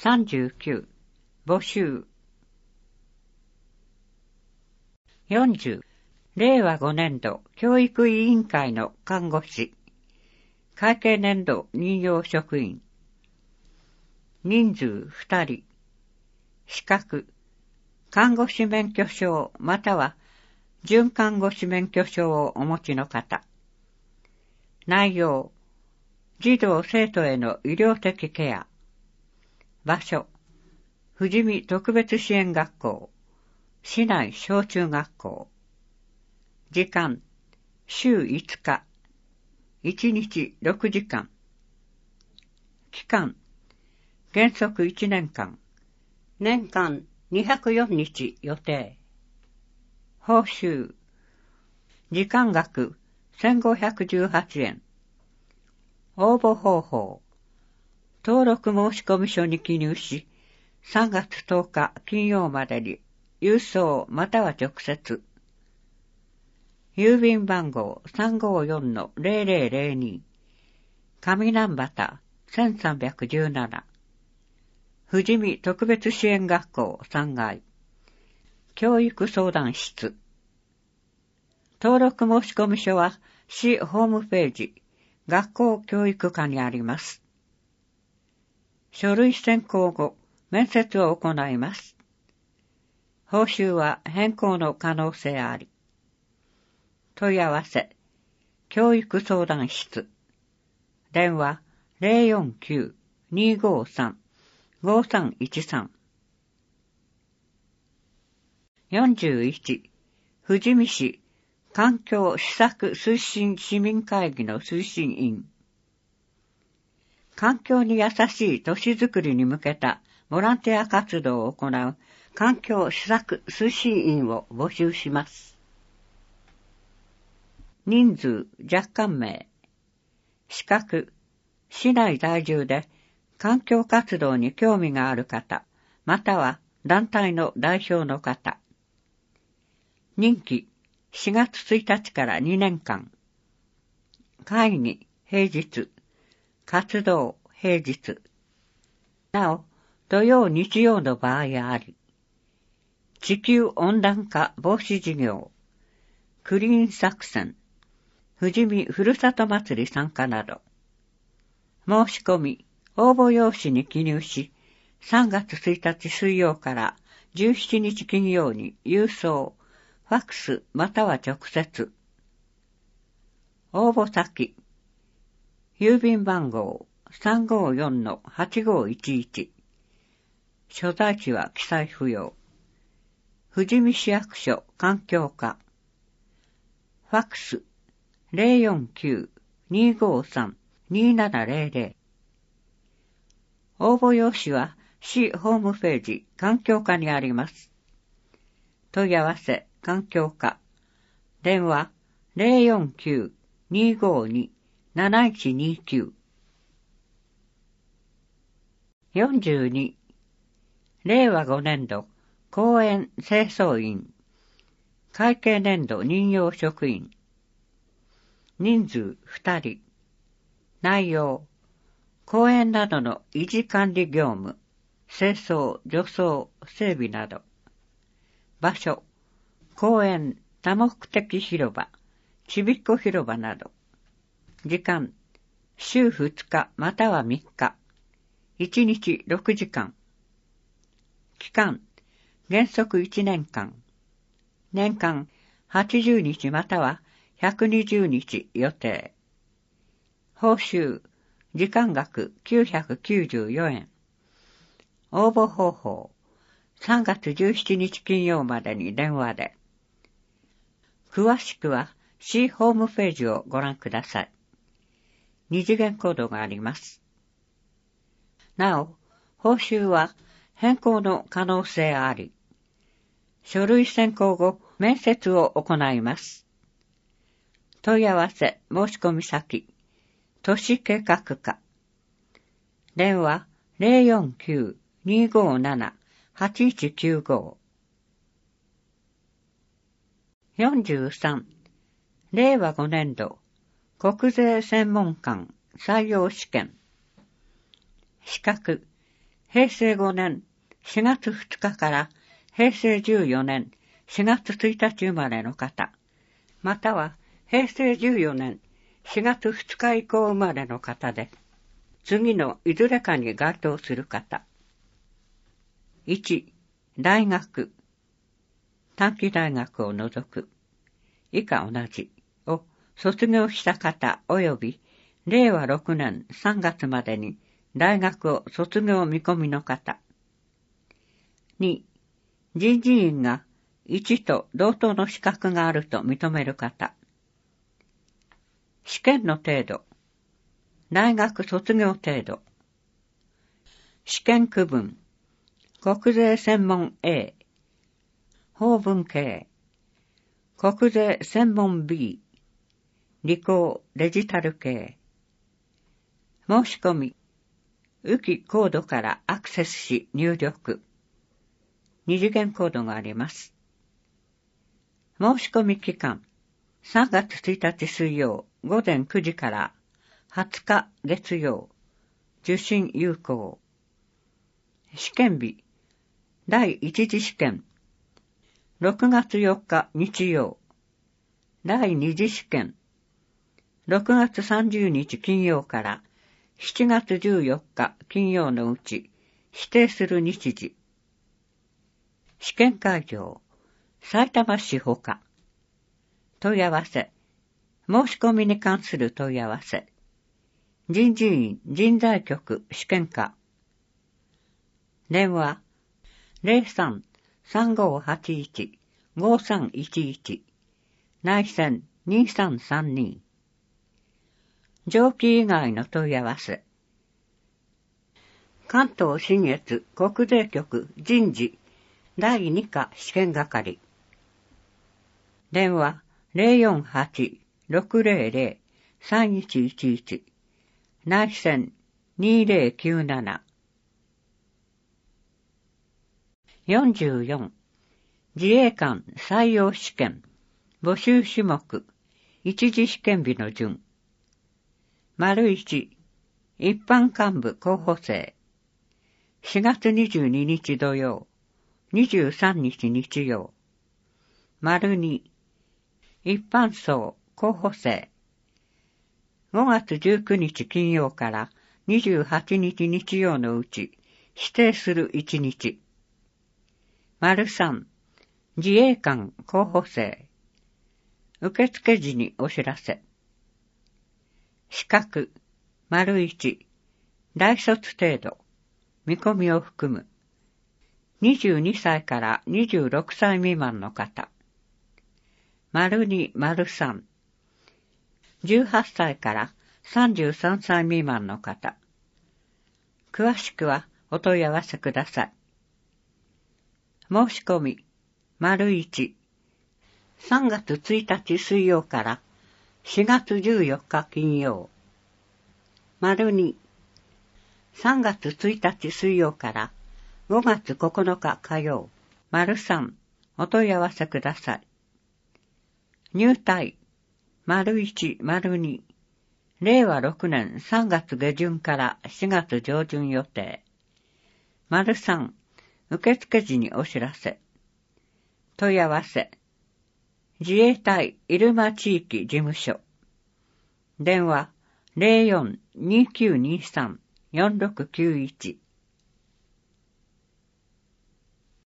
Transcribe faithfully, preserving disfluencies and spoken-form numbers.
さんじゅうきゅう、募集。よんじゅう、令和ごねん度教育委員会の看護師。会計年度任用職員。人数ふたり。資格、看護師免許証または準看護師免許証をお持ちの方。内容、児童生徒への医療的ケア。場所、富士見特別支援学校、市内小中学校。時間、週いつか、いちにちろくじかん。期間、原則いちねんかん。年間にひゃくよんにち予定。報酬、時間額せんごひゃくじゅうはちえん。応募方法、登録申込書に記入し、さんがつとおか金曜までに郵送または直接。郵便番号 さんごよんのゼロゼロゼロに 上南畑せんさんびゃくじゅうなな富士見特別支援学校さんがい教育相談室。登録申込書は市ホームページ学校教育課にあります。書類選考後、面接を行います。報酬は変更の可能性あり。問い合わせ、教育相談室。電話 ゼロよんきゅう にーごーさん ごーさんいちさん。よんじゅういち、富士見市環境施策推進市民会議の推進員。環境に優しい都市づくりに向けたボランティア活動を行う環境施策推進員を募集します。人数若干名。資格、市内在住で環境活動に興味がある方、または団体の代表の方。任期しがつついたちからにねんかん。会議平日、活動平日。なお、土曜日曜の場合あり。地球温暖化防止事業、クリーン作戦、富士見ふるさと祭り参加など。申し込み、応募用紙に記入し、さんがつついたち水曜からじゅうしちにち金曜に郵送、ファックスまたは直接。応募先、郵便番号 さんごよんのはちごいちいち。所在地は記載不要。富士見市役所環境課。ファックス ゼロよんきゅう にーごーさん にーななゼロゼロ。応募用紙は市ホームページ環境課にあります。問い合わせ環境課。電話 ゼロよんきゅう にーごーに なないちにーきゅう。よんじゅうに、令和ごねん度公園清掃員。会計年度任用職員。人数ふたり。内容、公園などの維持管理業務、清掃、除草、整備など。場所、公園多目的広場、ちびっこ広場など。時間、週ふつかまたはみっか。いちにちろくじかん。期間、原則いちねんかん。年間はちじゅうにちまたはひゃくにじゅうにち予定。報酬、時間額きゅうひゃくきゅうじゅうよえん。応募方法、さんがつじゅうしちにち金曜までに電話で。詳しくは市ホームページをご覧ください。二次元コードがあります。なお、報酬は変更の可能性あり。書類選考後、面接を行います。問い合わせ申し込み先、都市計画課。電話 ゼロよんきゅう にーごーなな はちいちきゅうご。よんじゅうさん、令和ごねん度国税専門官採用試験。資格、 へいせいごねんしがつふつかからへいせいじゅうよねんしがつついたち生まれの方、またはへいせいじゅうよねんしがつふつか以降生まれの方で、次のいずれかに該当する方。いち、大学、短期大学を除く、以下同じを卒業した方及びれいわろくねんさんがつまでに大学を卒業見込みの方。に、人事院がいちと同等の資格があると認める方。試験の程度、大学卒業程度。試験区分、国税専門 A、法文系、国税専門 B、理工デジタル系。申し込み、ウキコードからアクセスし入力。二次元コードがあります。申し込み期間、さんがつついたち水曜午前くじからはつか月曜、受信有効。試験日、第一次試験、ろくがつよっか日曜、第二次試験、ろくがつさんじゅうにち金曜からしちがつじゅうよっか金曜のうち指定する日時。試験会場、さいたま市ほか。問い合わせ、申し込みに関する問い合わせ。人事院人材局試験課。電話、ゼロさん さんごはちいち ごさんいちいち、内線にさんさんに。上記以外の問い合わせ。関東信越国税局人事だいに課試験係。電話 ゼロよんはち ろくゼロゼロ さんいちいちいち、内線にゼロきゅうなな。よんじゅうよん、自衛官採用試験、募集種目、一次試験日の順。丸いち、一般幹部候補生。しがつにじゅうににち土曜、にじゅうさんにち日曜。丸に、一般層候補生。ごがつじゅうくにち金曜からにじゅうはちにち日曜のうち指定するいちにち。丸さん、自衛官候補生。受付時にお知らせ。資格、丸一、大卒程度、見込みを含む。にじゅうにさいからにじゅうろくさい未満の方。丸二、丸三、じゅうはっさいからさんじゅうさんさい未満の方。詳しくはお問い合わせください。申し込み、丸一、さんがつついたち水曜からしがつじゅうよっか金曜。丸二、さんがつついたち水曜からごがつここのか火曜。丸三、お問い合わせください。入隊、丸一、丸二、れいわろくねんさんがつげじゅんからしがつ上旬予定。丸三、受付時にお知らせ。問い合わせ。自衛隊入間地域事務所。電話 ゼロよん にきゅうにさん よんろくきゅういち。